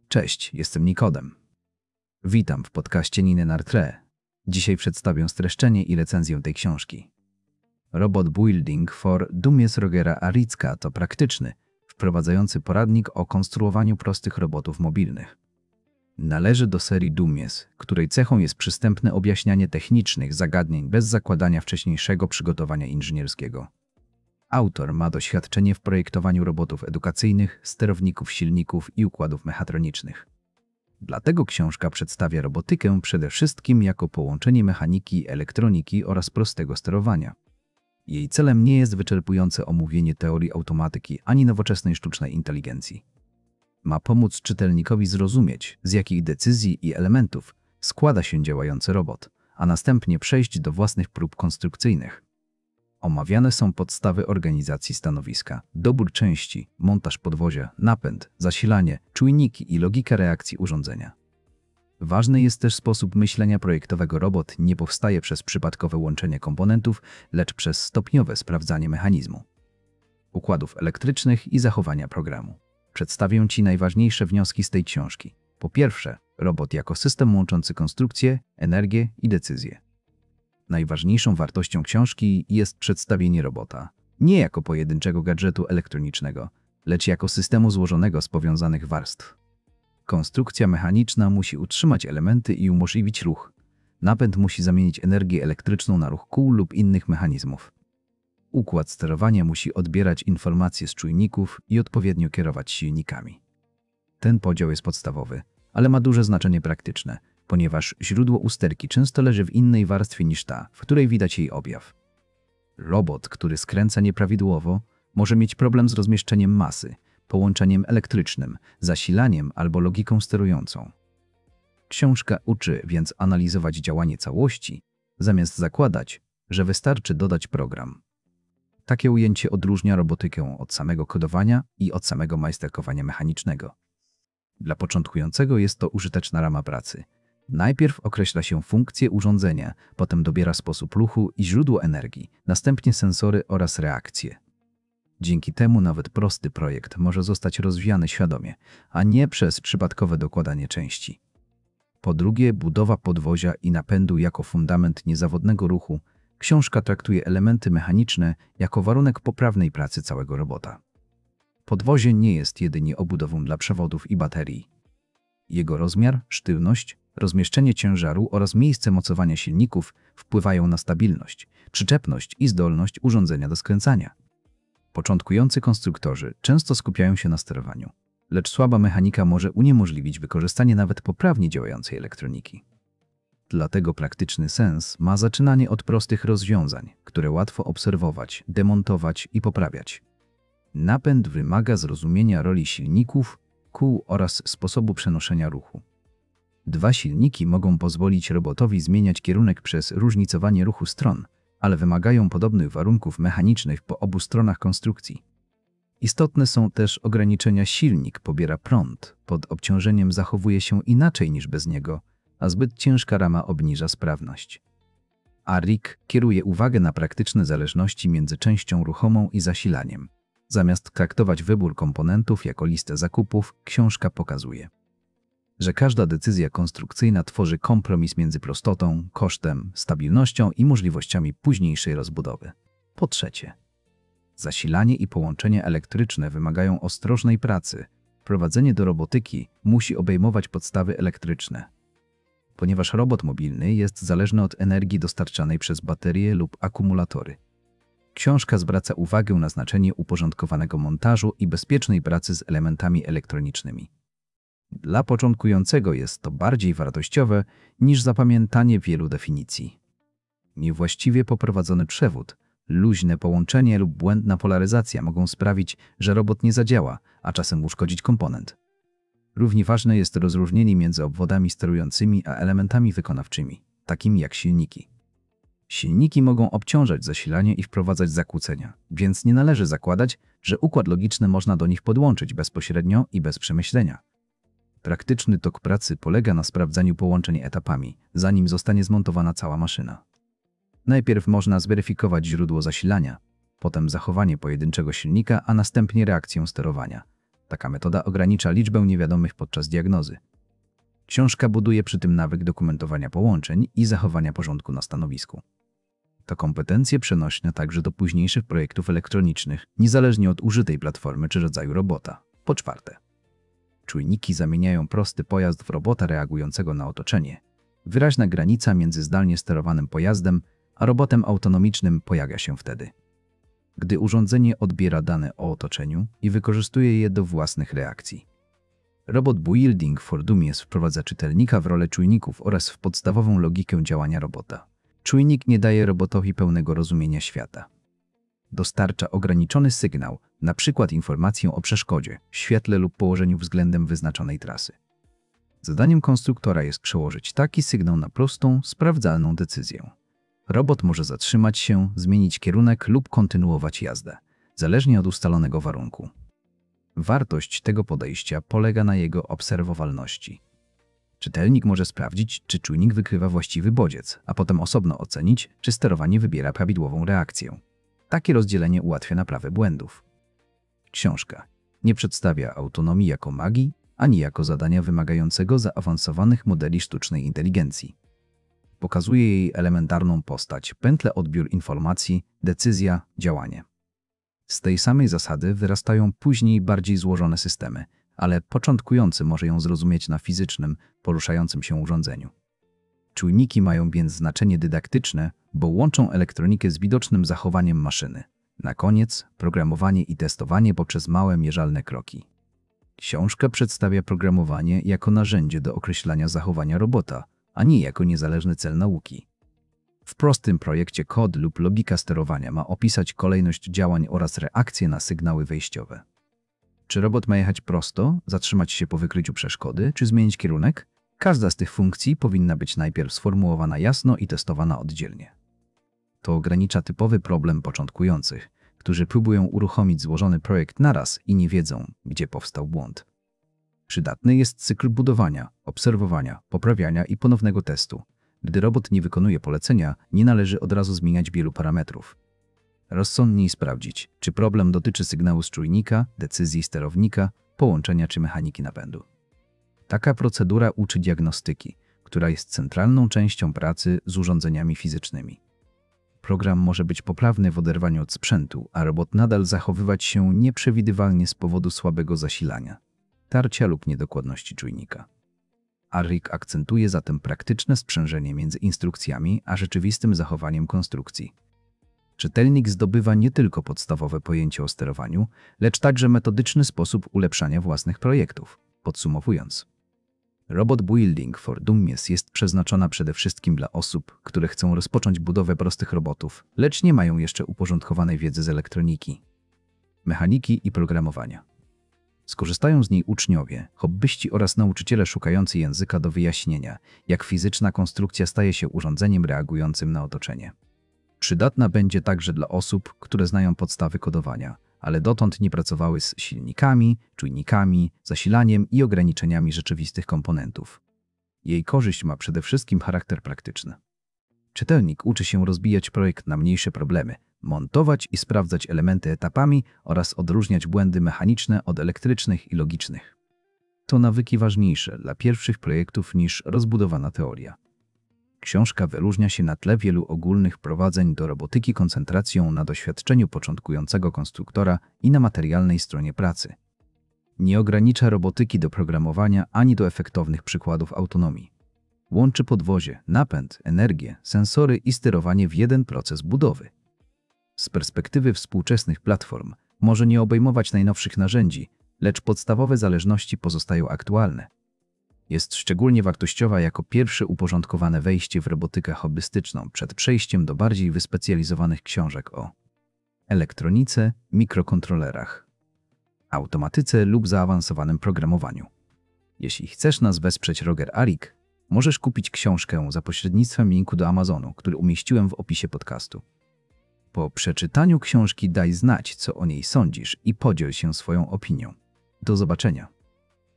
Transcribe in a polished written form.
Cześć, jestem Nikodem. Witam w podcaście Niny Nartre. Dzisiaj przedstawię streszczenie i recenzję tej książki. Robot Building for Dummies Rogera Aricka to praktyczny, wprowadzający poradnik o konstruowaniu prostych robotów mobilnych. Należy do serii Dummies, której cechą jest przystępne objaśnianie technicznych zagadnień bez zakładania wcześniejszego przygotowania inżynierskiego. Autor ma doświadczenie w projektowaniu robotów edukacyjnych, sterowników silników i układów mechatronicznych. Dlatego książka przedstawia robotykę przede wszystkim jako połączenie mechaniki, elektroniki oraz prostego sterowania. Jej celem nie jest wyczerpujące omówienie teorii automatyki ani nowoczesnej sztucznej inteligencji. Ma pomóc czytelnikowi zrozumieć, z jakich decyzji i elementów składa się działający robot, a następnie przejść do własnych prób konstrukcyjnych. Omawiane są podstawy organizacji stanowiska, dobór części, montaż podwozia, napęd, zasilanie, czujniki i logika reakcji urządzenia. Ważny jest też sposób myślenia projektowego. Robot nie powstaje przez przypadkowe łączenie komponentów, lecz przez stopniowe sprawdzanie mechanizmu, układów elektrycznych i zachowania programu. Przedstawię Ci najważniejsze wnioski z tej książki. Po pierwsze, robot jako system łączący konstrukcję, energię i decyzję. Najważniejszą wartością książki jest przedstawienie robota nie jako pojedynczego gadżetu elektronicznego, lecz jako systemu złożonego z powiązanych warstw. Konstrukcja mechaniczna musi utrzymać elementy i umożliwić ruch. Napęd musi zamienić energię elektryczną na ruch kół lub innych mechanizmów. Układ sterowania musi odbierać informacje z czujników i odpowiednio kierować silnikami. Ten podział jest podstawowy, ale ma duże znaczenie praktyczne, ponieważ źródło usterki często leży w innej warstwie niż ta, w której widać jej objaw. Robot, który skręca nieprawidłowo, może mieć problem z rozmieszczeniem masy, połączeniem elektrycznym, zasilaniem albo logiką sterującą. Książka uczy więc analizować działanie całości, zamiast zakładać, że wystarczy dodać program. Takie ujęcie odróżnia robotykę od samego kodowania i od samego majsterkowania mechanicznego. Dla początkującego jest to użyteczna rama pracy. Najpierw określa się funkcję urządzenia, potem dobiera sposób ruchu i źródło energii, następnie sensory oraz reakcje. Dzięki temu nawet prosty projekt może zostać rozwijany świadomie, a nie przez przypadkowe dokładanie części. Po drugie, budowa podwozia i napędu jako fundament niezawodnego ruchu. Książka traktuje elementy mechaniczne jako warunek poprawnej pracy całego robota. Podwozie nie jest jedynie obudową dla przewodów i baterii. Jego rozmiar, sztywność, rozmieszczenie ciężaru oraz miejsce mocowania silników wpływają na stabilność, przyczepność i zdolność urządzenia do skręcania. Początkujący konstruktorzy często skupiają się na sterowaniu, lecz słaba mechanika może uniemożliwić wykorzystanie nawet poprawnie działającej elektroniki. Dlatego praktyczny sens ma zaczynanie od prostych rozwiązań, które łatwo obserwować, demontować i poprawiać. Napęd wymaga zrozumienia roli silników, kół oraz sposobu przenoszenia ruchu. Dwa silniki mogą pozwolić robotowi zmieniać kierunek przez różnicowanie ruchu stron, ale wymagają podobnych warunków mechanicznych po obu stronach konstrukcji. Istotne są też ograniczenia. Silnik pobiera prąd, pod obciążeniem zachowuje się inaczej niż bez niego, a zbyt ciężka rama obniża sprawność. Aric kieruje uwagę na praktyczne zależności między częścią ruchomą i zasilaniem. Zamiast traktować wybór komponentów jako listę zakupów, książka pokazuje, że każda decyzja konstrukcyjna tworzy kompromis między prostotą, kosztem, stabilnością i możliwościami późniejszej rozbudowy. Po trzecie, zasilanie i połączenia elektryczne wymagają ostrożnej pracy. Wprowadzenie do robotyki musi obejmować podstawy elektryczne. Ponieważ robot mobilny jest zależny od energii dostarczanej przez baterie lub akumulatory. Książka zwraca uwagę na znaczenie uporządkowanego montażu i bezpiecznej pracy z elementami elektronicznymi. Dla początkującego jest to bardziej wartościowe niż zapamiętanie wielu definicji. Niewłaściwie poprowadzony przewód, luźne połączenie lub błędna polaryzacja mogą sprawić, że robot nie zadziała, a czasem uszkodzić komponent. Równie ważne jest rozróżnienie między obwodami sterującymi a elementami wykonawczymi, takimi jak silniki. Silniki mogą obciążać zasilanie i wprowadzać zakłócenia, więc nie należy zakładać, że układ logiczny można do nich podłączyć bezpośrednio i bez przemyślenia. Praktyczny tok pracy polega na sprawdzaniu połączeń etapami, zanim zostanie zmontowana cała maszyna. Najpierw można zweryfikować źródło zasilania, potem zachowanie pojedynczego silnika, a następnie reakcję sterowania. Taka metoda ogranicza liczbę niewiadomych podczas diagnozy. Książka buduje przy tym nawyk dokumentowania połączeń i zachowania porządku na stanowisku. To kompetencje przenośne także do późniejszych projektów elektronicznych, niezależnie od użytej platformy czy rodzaju robota. Po czwarte, czujniki zamieniają prosty pojazd w robota reagującego na otoczenie. Wyraźna granica między zdalnie sterowanym pojazdem a robotem autonomicznym pojawia się wtedy, gdy urządzenie odbiera dane o otoczeniu i wykorzystuje je do własnych reakcji. Robot Building for Dummies wprowadza czytelnika w rolę czujników oraz w podstawową logikę działania robota. Czujnik nie daje robotowi pełnego rozumienia świata. Dostarcza ograniczony sygnał, np. informację o przeszkodzie, świetle lub położeniu względem wyznaczonej trasy. Zadaniem konstruktora jest przełożyć taki sygnał na prostą, sprawdzalną decyzję. Robot może zatrzymać się, zmienić kierunek lub kontynuować jazdę, zależnie od ustalonego warunku. Wartość tego podejścia polega na jego obserwowalności. Czytelnik może sprawdzić, czy czujnik wykrywa właściwy bodziec, a potem osobno ocenić, czy sterowanie wybiera prawidłową reakcję. Takie rozdzielenie ułatwia naprawę błędów. Książka nie przedstawia autonomii jako magii, ani jako zadania wymagającego zaawansowanych modeli sztucznej inteligencji. Pokazuje jej elementarną postać, pętlę odbiór informacji, decyzja, działanie. Z tej samej zasady wyrastają później bardziej złożone systemy, ale początkujący może ją zrozumieć na fizycznym, poruszającym się urządzeniu. Czujniki mają więc znaczenie dydaktyczne, bo łączą elektronikę z widocznym zachowaniem maszyny. Na koniec programowanie i testowanie poprzez małe, mierzalne kroki. Książka przedstawia programowanie jako narzędzie do określania zachowania robota, a nie jako niezależny cel nauki. W prostym projekcie kod lub logika sterowania ma opisać kolejność działań oraz reakcje na sygnały wejściowe. Czy robot ma jechać prosto, zatrzymać się po wykryciu przeszkody, czy zmienić kierunek? Każda z tych funkcji powinna być najpierw sformułowana jasno i testowana oddzielnie. To ogranicza typowy problem początkujących, którzy próbują uruchomić złożony projekt naraz i nie wiedzą, gdzie powstał błąd. Przydatny jest cykl budowania, obserwowania, poprawiania i ponownego testu. Gdy robot nie wykonuje polecenia, nie należy od razu zmieniać wielu parametrów. Rozsądniej sprawdzić, czy problem dotyczy sygnału z czujnika, decyzji sterownika, połączenia czy mechaniki napędu. Taka procedura uczy diagnostyki, która jest centralną częścią pracy z urządzeniami fizycznymi. Program może być poprawny w oderwaniu od sprzętu, a robot nadal zachowywać się nieprzewidywalnie z powodu słabego zasilania, tarcia lub niedokładności czujnika. ARIC akcentuje zatem praktyczne sprzężenie między instrukcjami a rzeczywistym zachowaniem konstrukcji. Czytelnik zdobywa nie tylko podstawowe pojęcie o sterowaniu, lecz także metodyczny sposób ulepszania własnych projektów. Podsumowując, Robot Building for Dummies jest przeznaczona przede wszystkim dla osób, które chcą rozpocząć budowę prostych robotów, lecz nie mają jeszcze uporządkowanej wiedzy z elektroniki, mechaniki i programowania. Skorzystają z niej uczniowie, hobbyści oraz nauczyciele szukający języka do wyjaśnienia, jak fizyczna konstrukcja staje się urządzeniem reagującym na otoczenie. Przydatna będzie także dla osób, które znają podstawy kodowania, ale dotąd nie pracowały z silnikami, czujnikami, zasilaniem i ograniczeniami rzeczywistych komponentów. Jej korzyść ma przede wszystkim charakter praktyczny. Czytelnik uczy się rozbijać projekt na mniejsze problemy, montować i sprawdzać elementy etapami oraz odróżniać błędy mechaniczne od elektrycznych i logicznych. To nawyki ważniejsze dla pierwszych projektów niż rozbudowana teoria. Książka wyróżnia się na tle wielu ogólnych prowadzeń do robotyki koncentracją na doświadczeniu początkującego konstruktora i na materialnej stronie pracy. Nie ogranicza robotyki do programowania ani do efektownych przykładów autonomii. Łączy podwozie, napęd, energię, sensory i sterowanie w jeden proces budowy. Z perspektywy współczesnych platform może nie obejmować najnowszych narzędzi, lecz podstawowe zależności pozostają aktualne. Jest szczególnie wartościowa jako pierwsze uporządkowane wejście w robotykę hobbystyczną przed przejściem do bardziej wyspecjalizowanych książek o elektronice, mikrokontrolerach, automatyce lub zaawansowanym programowaniu. Jeśli chcesz nas wesprzeć Roger ARIC, możesz kupić książkę za pośrednictwem linku do Amazonu, który umieściłem w opisie podcastu. Po przeczytaniu książki daj znać, co o niej sądzisz i podziel się swoją opinią. Do zobaczenia.